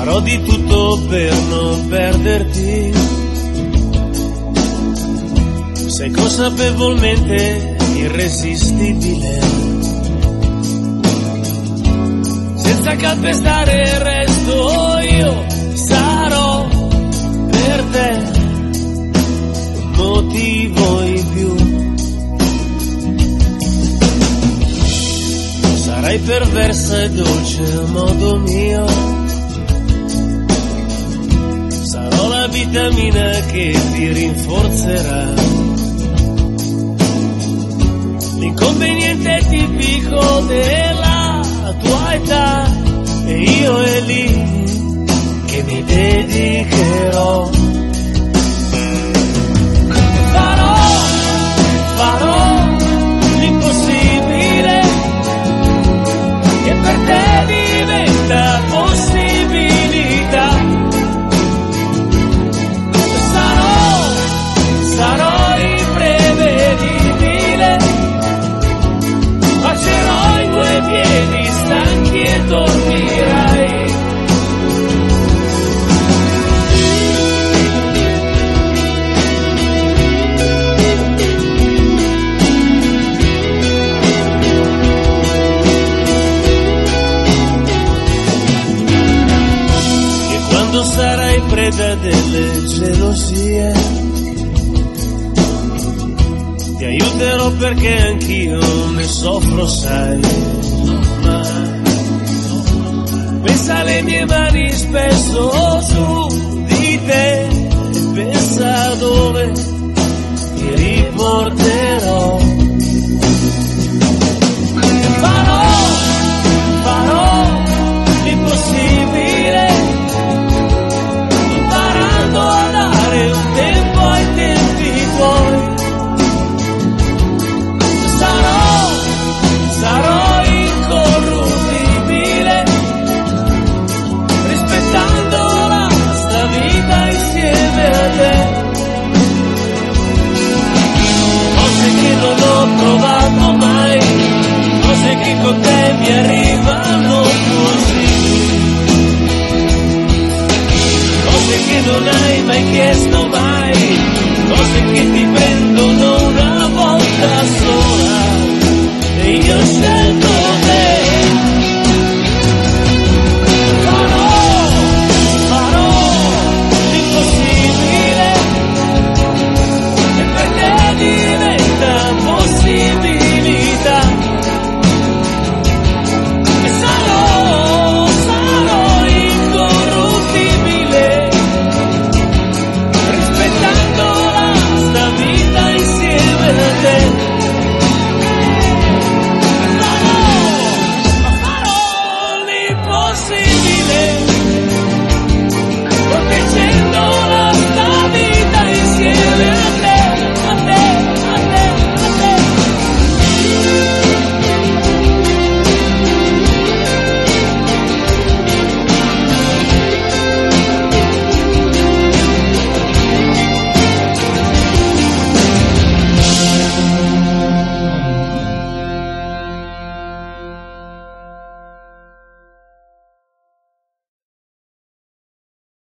Farò di tutto per non perderti. Sei consapevolmente irresistibile. Senza calpestare il resto io sarò per te un motivo in più. Sarai perversa e dolce a modo mio. Sarò la vitamina che ti rinforzerà. L'inconveniente tipico della tua età. E io è lì che mi dedicherò. Farò l'impossibile che per te diventa possibilità. Sarò imprevedibile, bacerò i tuoi piedi stanchi e dormirai. E quando sarai preda delle gelosie, ti aiuterò perché anch'io ne soffro, sai. Pensa alle mie mani spesso su di te e pensa dove ti riporterò. Farò l'impossibile, imparando a dare un tempo ai tempi tuoi. Sarò incorruttibile, rispettando sta vita insieme a te. Cose che non ho provato mai, cose che con te mi arrivano così, cose che non hai mai chiesto mai, cose che ti prendono una volta sola. E io